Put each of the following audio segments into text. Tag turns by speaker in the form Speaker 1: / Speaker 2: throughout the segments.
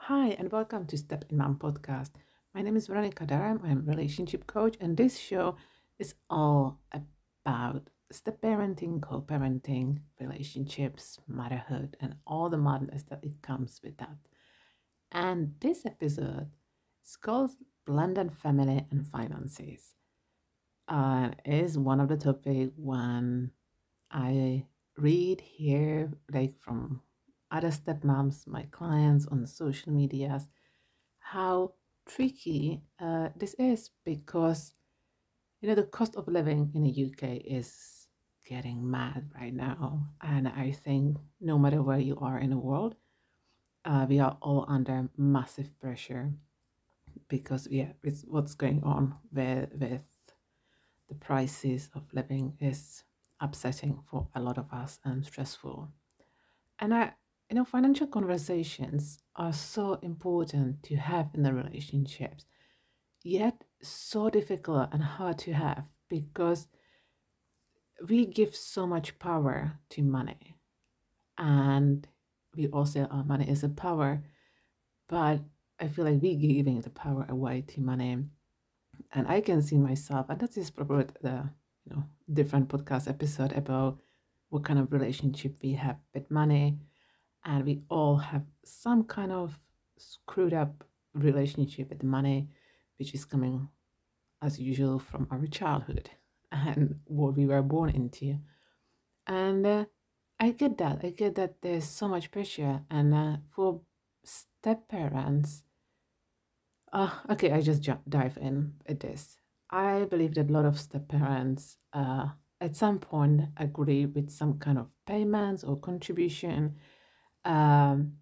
Speaker 1: Hi, and welcome to Step in Mom podcast. My name is Veronica Daram. I'm a relationship coach, and this show is all about step parenting, co parenting, relationships, motherhood, and all the madness that it comes with that. And this episode is called Blended Family and Finances. Is one of the topic when I read, hear, like from other stepmoms, my clients on social medias, how tricky this is because the cost of living in the UK is getting mad right now, and I think no matter where you are in the world, we are all under massive pressure because it's what's going on with the prices of living is upsetting for a lot of us and stressful. And financial conversations are so important to have in the relationships, yet so difficult and hard to have because we give so much power to money. And we all say our money is a power, but I feel like we giving the power away to money. And I can see myself, and that is probably the different podcast episode about what kind of relationship we have with money. And we all have some kind of screwed up relationship with money, which is coming as usual from our childhood and what we were born into. And I get that. I get that there's so much pressure. And for step parents, okay, I just dive in at this. I believe that a lot of step parents at some point agree with some kind of payments or contribution um,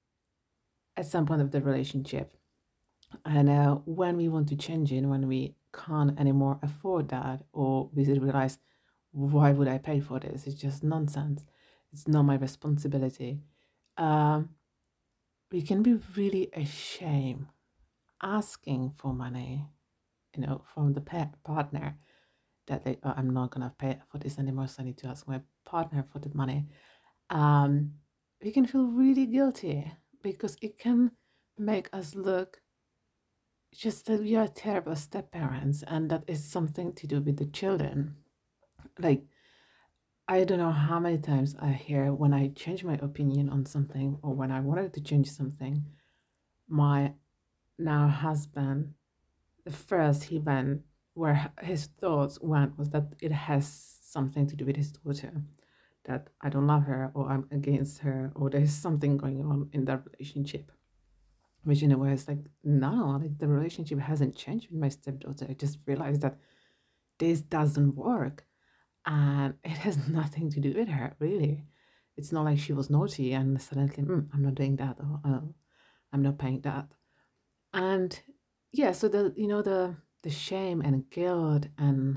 Speaker 1: at some point of the relationship. And when we want to change it, when we can't anymore afford that, or we realize, why would I pay for this? It's just nonsense. It's not my responsibility. Um, we can be really ashamed asking for money, from the partner that I'm not gonna pay for this anymore, so I need to ask my partner for the money. Um, we can feel really guilty because it can make us look just that we are terrible step parents, and that is something to do with the children. Like, I don't know how many times I hear when I change my opinion on something or when I wanted to change something, my now husband, the first he went, where his thoughts went, was that it has something to do with his daughter, that I don't love her or I'm against her or there's something going on in that relationship. Which in a way is like, no, like the relationship hasn't changed with my stepdaughter. I just realized that this doesn't work. And it has nothing to do with her, really. It's not like she was naughty and suddenly, I'm not doing that, or I'm not paying that. And yeah, so the shame and guilt and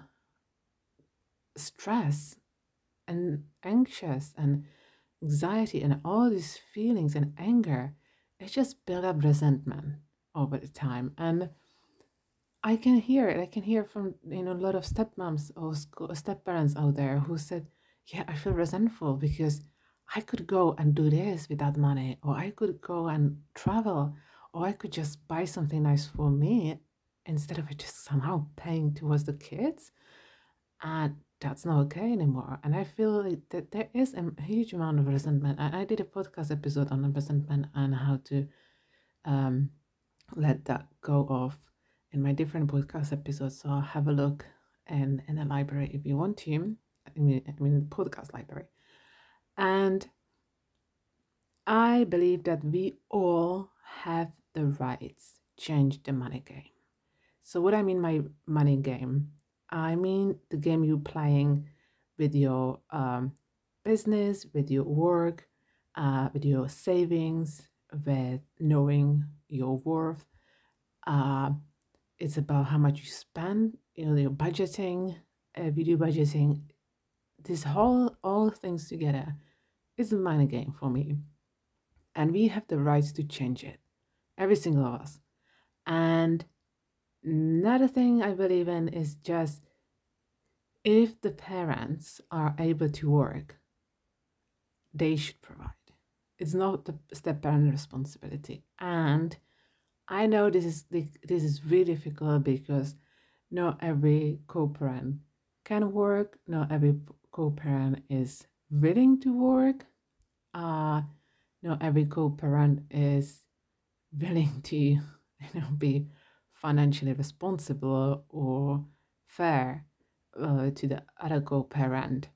Speaker 1: stress and anxious and anxiety and all these feelings and anger, it just build up resentment over the time. And I can hear it. I can hear from a lot of stepmoms or step parents out there who said, "Yeah, I feel resentful because I could go and do this without money, or I could go and travel, or I could just buy something nice for me instead of it just somehow paying towards the kids." And that's not okay anymore. And I feel like that there is a huge amount of resentment. And I did a podcast episode on resentment and how to um, let that go off in my different podcast episodes. So have a look in a library if you want to. I mean, podcast library. And I believe that we all have the rights to change the money game. So what I mean by money game, I mean the game you're playing with your business, with your work, with your savings, with knowing your worth. Uh, it's about how much you spend, your budgeting, video budgeting. This whole all things together is a money game for me, and we have the rights to change it, every single of us. And another thing I believe in is just if the parents are able to work, they should provide. It's not the step parent responsibility. And I know this is really difficult because not every co-parent can work. Not every co-parent is willing to work. Uh, not every co-parent is willing to, be financially responsible or fair to the other co-parent.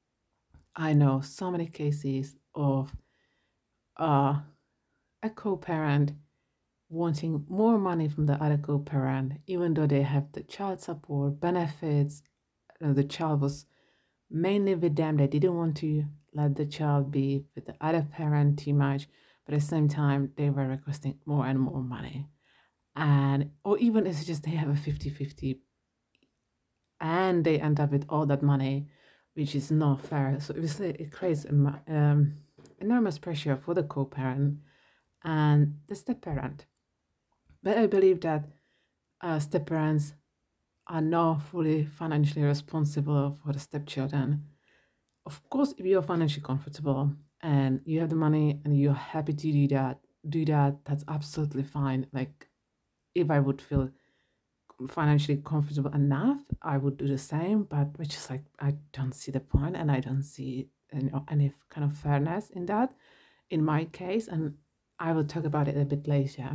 Speaker 1: I know so many cases of uh, a co-parent wanting more money from the other co-parent, even though they have the child support benefits. The child was mainly with them. They didn't want to let the child be with the other parent too much, but at the same time, they were requesting more and more money. And, or even it's just they have a 50-50 and they end up with all that money, which is not fair. So obviously, it creates enormous pressure for the co parent and the step parent. But I believe that step parents are not fully financially responsible for the stepchildren. Of course, if you're financially comfortable and you have the money and you're happy to do that, that's absolutely fine. Like, if I would feel financially comfortable enough, I would do the same. But which is like, I don't see the point, and I don't see any kind of fairness in that. In my case, and I will talk about it a bit later.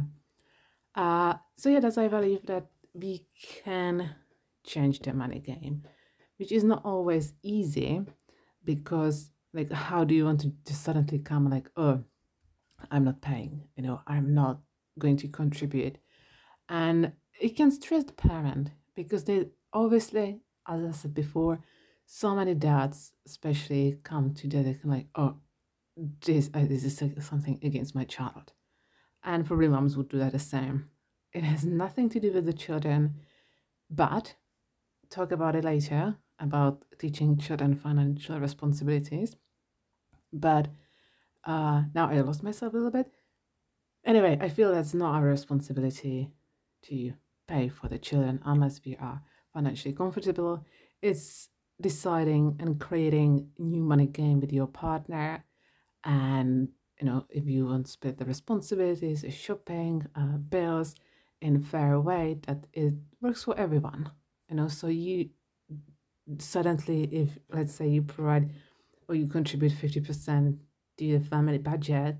Speaker 1: So yeah, that's I believe that we can change the money game, which is not always easy because like how do you want to just suddenly come like, oh, I'm not paying, I'm not going to contribute. And it can stress the parent because they obviously, as I said before, so many dads especially come to that like, oh, this is something against my child. And probably moms would do that the same. It has nothing to do with the children, but talk about it later about teaching children financial responsibilities. But now I lost myself a little bit. Anyway, I feel that's not our responsibility to pay for the children unless we are financially comfortable. It's deciding and creating new money game with your partner, and if you want to split the responsibilities, shopping, bills in a fair way that it works for everyone. So you suddenly, if let's say you provide or you contribute 50% to the family budget,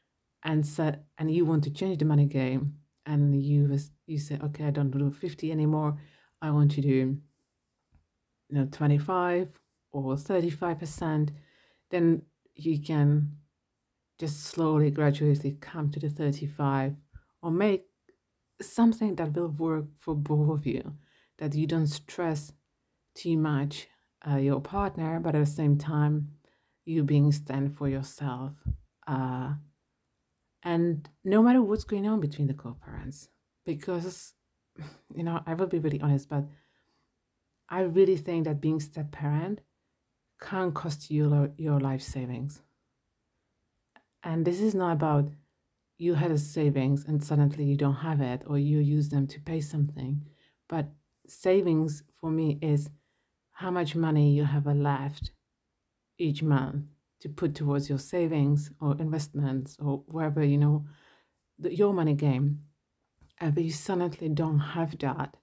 Speaker 1: and you want to change the money game, and you say, okay, I don't do 50 anymore, I want to do 25 or 35%, then you can just slowly gradually come to the 35, or make something that will work for both of you, that you don't stress too much your partner, but at the same time you being stand for yourself. uh, and no matter what's going on between the co-parents, because I will be really honest, but I really think that being step parent can cost you your life savings. And this is not about you had a savings and suddenly you don't have it, or you use them to pay something. But savings for me is how much money you have left each month to put towards your savings or investments or wherever, your money game. And if you suddenly don't have that,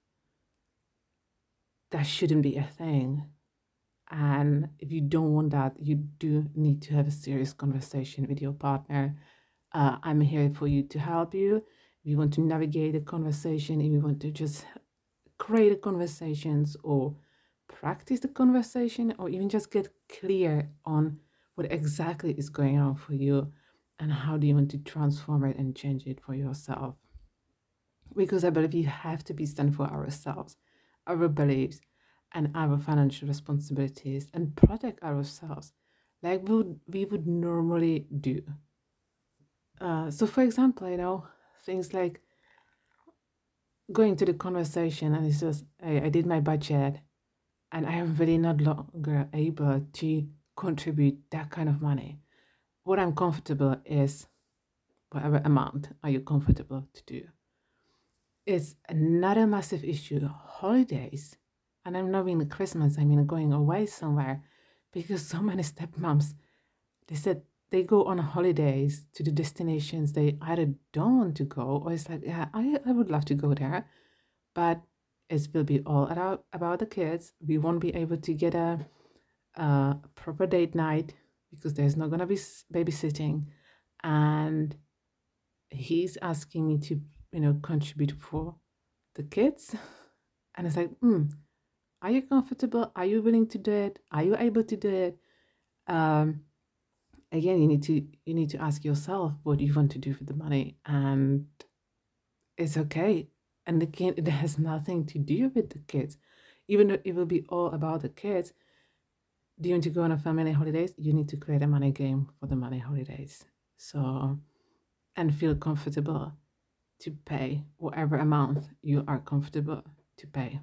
Speaker 1: that shouldn't be a thing. And if you don't want that, you do need to have a serious conversation with your partner. I'm here for you to help you. If you want to navigate a conversation, if you want to just create the conversations or practice the conversation, or even just get clear on what exactly is going on for you and how do you want to transform it and change it for yourself. Because I believe you have to be stand for ourselves, our beliefs, and our financial responsibilities, and protect ourselves like we would normally do. So, for example, things like going to the conversation and it's just, I did my budget and I am really not longer able to contribute that kind of money. What I'm comfortable is whatever amount are you comfortable to do. It's another massive issue. Holidays, and I'm not mean Christmas, I mean going away somewhere, because so many stepmoms, they said they go on holidays to the destinations they either don't want to go, or it's like, yeah, I would love to go there, but it will be all about the kids. We won't be able to get a proper date night because there's not going to be babysitting. And he's asking me to, contribute for the kids. And it's like, are you comfortable? Are you willing to do it? Are you able to do it? Um, Again, you need to ask yourself what you want to do for the money, and it's okay. And again, it has nothing to do with the kids, even though it will be all about the kids. Do you want to go on a family holidays? You need to create a money game for the money holidays. So, and feel comfortable to pay whatever amount you are comfortable to pay.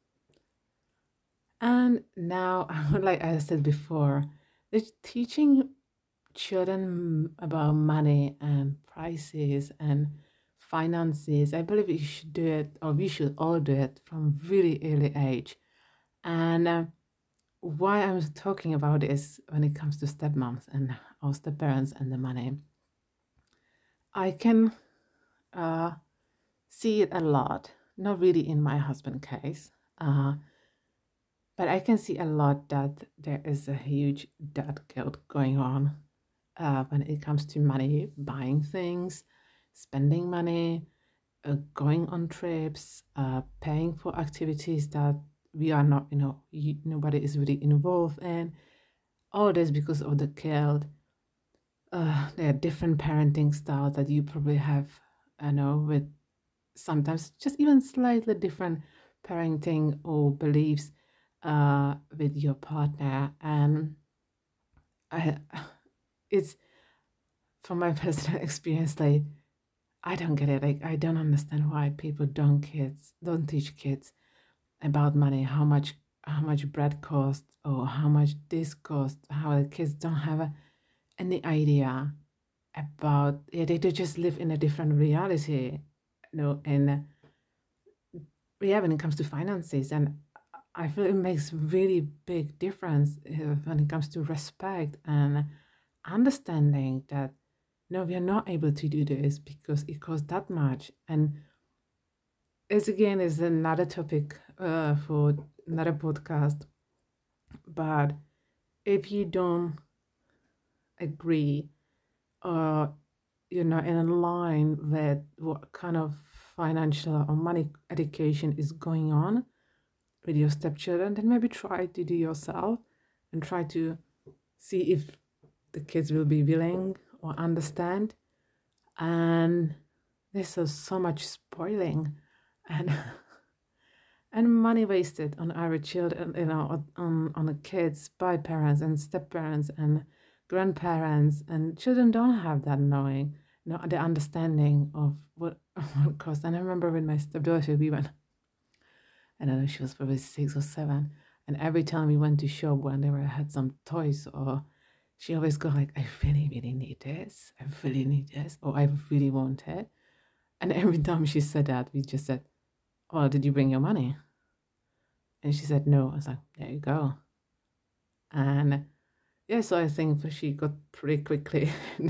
Speaker 1: And now, like I said before, the teaching children about money and prices and finances, I believe you should do it, or we should all do it from really early age. And why I'm talking about this when it comes to stepmoms and or stepparents and the money, I can uh, see it a lot. Not really in my husband case, uh, but I can see a lot that there is a huge debt guilt going on when it comes to money, buying things, spending money, going on trips, paying for activities that we are not, nobody is really involved in. All this because of the guilt. There are different parenting styles that you probably have, with sometimes just even slightly different parenting or beliefs with your partner. And I, it's from my personal experience, like I don't get it. Like I don't understand why people don't teach kids about money, how much bread costs or how much this costs, how the kids don't have any idea about yeah, they do just live in a different reality, and yeah, when it comes to finances. And I feel it makes really big difference when it comes to respect and understanding that no, we are not able to do this because it costs that much. And it's again is another topic for another podcast. But if you don't agree or you're not in line with what kind of financial or money education is going on with your stepchildren, then maybe try to do yourself and try to see if the kids will be willing or understand. And there's so much spoiling and and money wasted on our children, on the kids by parents and step parents and grandparents, and children don't have that knowing, the understanding of what what cost. And I remember with my stepdaughter, we went, I don't know, she was probably 6 or 7, and every time we went to shop when they had some toys, or she always go like, I really, really need this, I really need this, or I really want it. And every time she said that, we just said, well, did you bring your money? And she said, no. I was like, there you go. And yeah, so I think she got pretty quickly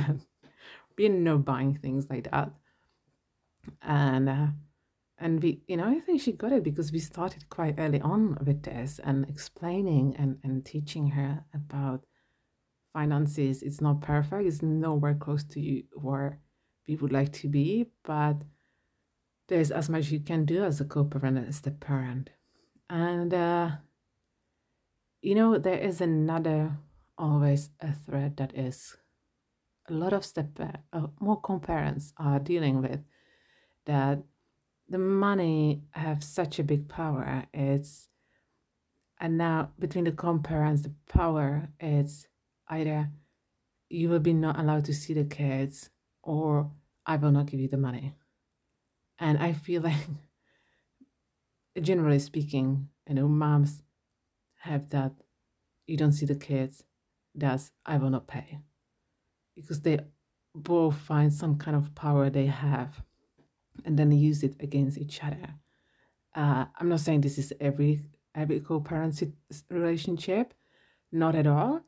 Speaker 1: being no buying things like that. And we, I think she got it because we started quite early on with this and explaining and teaching her about finances. It's not perfect. It's nowhere close to where we would like to be, but there's as much you can do as a co-parent as the parent. And there is another always a thread that is a lot of more co-parents are dealing with, that the money have such a big power. And now between the co-parents, the power is either you will be not allowed to see the kids, or I will not give you the money. And I feel like, generally speaking, moms have that you don't see the kids, that's I will not pay. Because they both find some kind of power they have and then use it against each other. I'm not saying this is every co-parent relationship, not at all.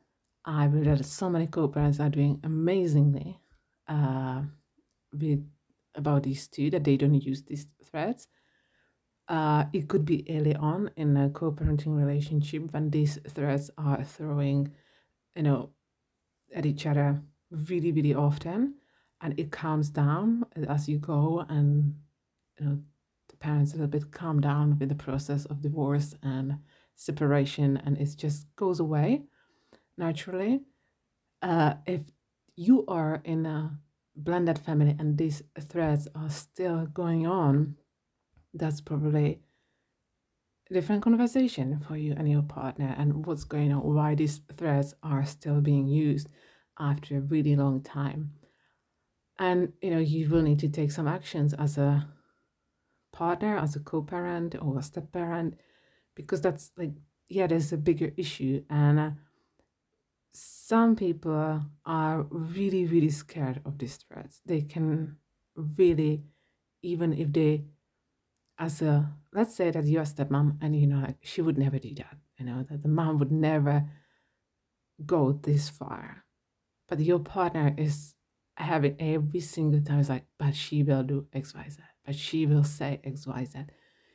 Speaker 1: I believe that so many co-parents are doing amazingly uh, with about these two, that they don't use these threats. It could be early on in a co-parenting relationship when these threats are throwing, you know, at each other really, really often, and it calms down as you go, and the parents a little bit calm down with the process of divorce and separation, and it just goes away naturally. If you are in a blended family and these threats are still going on, that's probably a different conversation for you and your partner, and what's going on, why these threats are still being used after a really long time. And you will need to take some actions as a partner, as a co-parent or a step parent, because that's like, yeah, there's a bigger issue. And some people are really, really scared of these threats. They can really, even if they, as a, let's say that you're a stepmom and like she would never do that, that the mom would never go this far. But your partner is having every single time, it's like, but she will do XYZ, but she will say XYZ.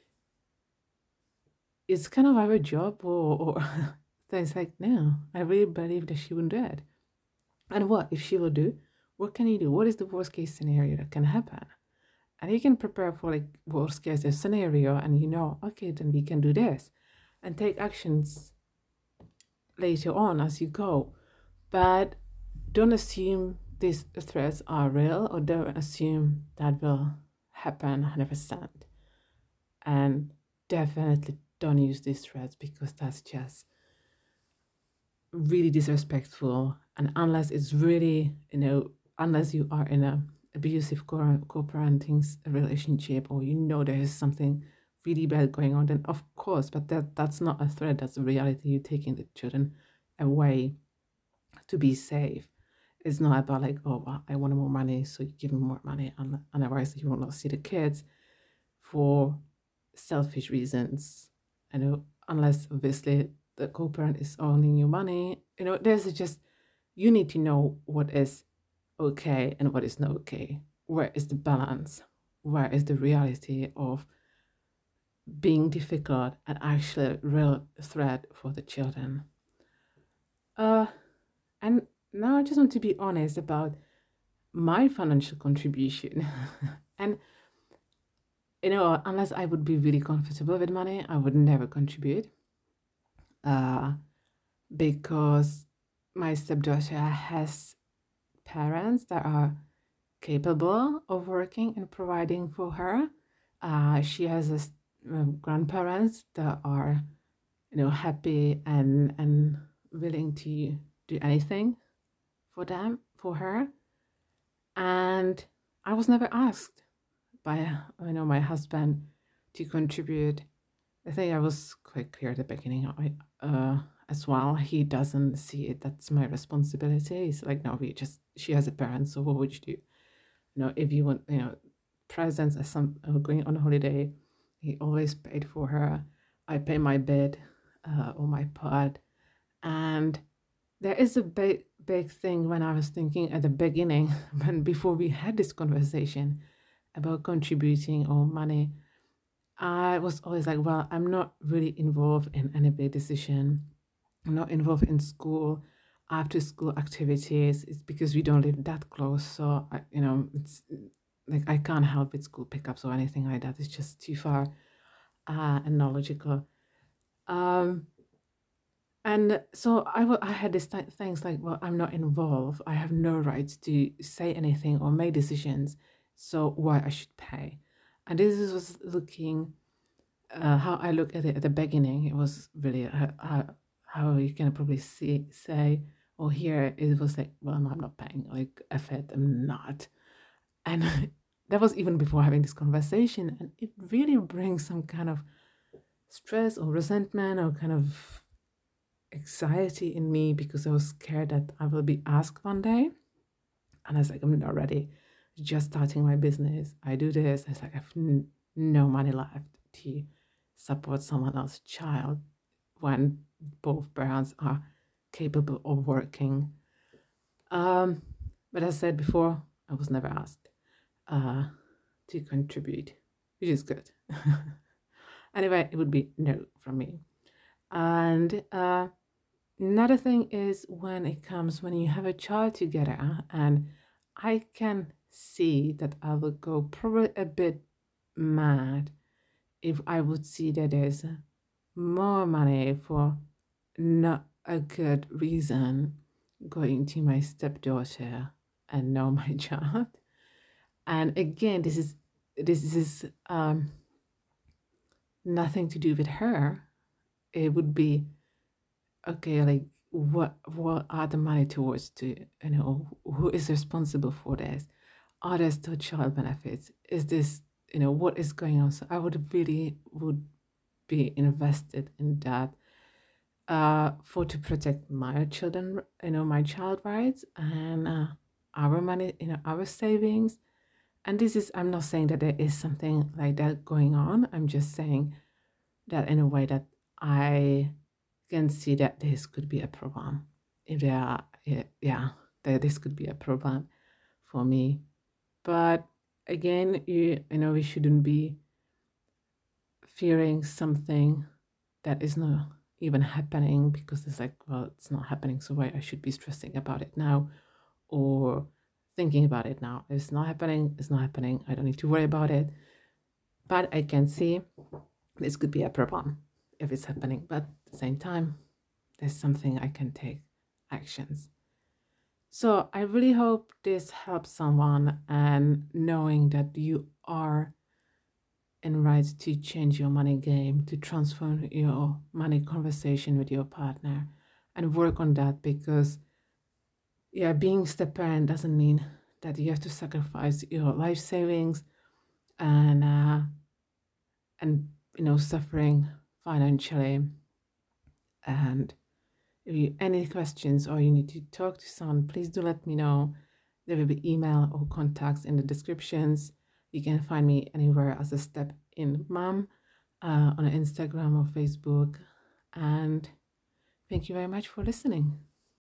Speaker 1: It's kind of our job, or so it's like, no, I really believe that she wouldn't do it. And what if she will do? What can you do? What is the worst case scenario that can happen? And you can prepare for like worst case scenario, and okay, then we can do this, and take actions later on as you go. But don't assume these threats are real, or don't assume that will happen 100%. And definitely don't use these threats, because that's just really disrespectful. And unless it's really, unless you are in a abusive co-parenting relationship, or there is something really bad going on, then of course, but that's not a threat, that's a reality. You're taking the children away to be safe. It's not about like, oh, well, I want more money, so you give me more money, and otherwise you will not see the kids for selfish reasons. Unless obviously the co-parent is owning your money. There's just, you need to know what is okay and what is not okay. Where is the balance? Where is the reality of being difficult and actually a real threat for the children? Uh, and now I just want to be honest about my financial contribution. And unless I would be really comfortable with money, I would never contribute. Because my stepdaughter has parents that are capable of working and providing for her. She has grandparents that are, happy and willing to do anything for them, for her. And I was never asked by, my husband to contribute. I think I was quite clear at the beginning. As well, he doesn't see it. That's my responsibility. He's like, no, she has a parent, so what would you do? If you want, presents as some going on holiday, he always paid for her. I pay my bit or my part. And there is a big thing when I was thinking at the beginning, when before we had this conversation about contributing or money, I was always like, well, I'm not really involved in any big decision. I'm not involved in school, after school activities. It's because we don't live that close. So, it's like I can't help with school pickups or anything like that. It's just too far and not logical. Um, and so I had this things like, well, I'm not involved. I have no rights to say anything or make decisions. So why I should pay? And this was looking how I look at it at the beginning. It was really how you can probably say or hear. It was like, well, no, I'm not paying. Like, F it, I'm not. And that was even before having this conversation, and it really brings some kind of stress or resentment or kind of anxiety in me, because I was scared that I will be asked one day. And I was like, I'm not ready. Just starting my business. I do this. It's like, I have no money left to support someone else's child when both parents are capable of working. Um, but as I said before, I was never asked uh, to contribute, which is good. Anyway, it would be no from me. And another thing is when you have a child together, and I can see that I will go probably a bit mad if I would see that there's more money for not a good reason going to my stepdaughter and not my child. And again, this is nothing to do with her. It would be okay, like what are the money towards to, who is responsible for this? Are there still child benefits? Is this, what is going on? So I would be invested in that for to protect my children, my child rights and our money, our savings. And I'm not saying that there is something like that going on. I'm just saying that in a way that I can see that this could be a problem. If there are, yeah, that this could be a problem for me. But again, we shouldn't be fearing something that is not even happening because it's like, well, it's not happening, so why I should be stressing about it now or thinking about it now. If it's not happening, it's not happening. I don't need to worry about it. But I can see this could be a problem if it's happening. But at the same time, there's something I can take actions. So I really hope this helps someone, and knowing that you are in right to change your money game, to transform your money conversation with your partner and work on that, because yeah, being step parent doesn't mean that you have to sacrifice your life savings and suffering financially. And if you any questions or you need to talk to someone, please do let me know. There will be email or contacts in the descriptions. You can find me anywhere as a Step In Mom on Instagram or Facebook. And thank you very much for listening.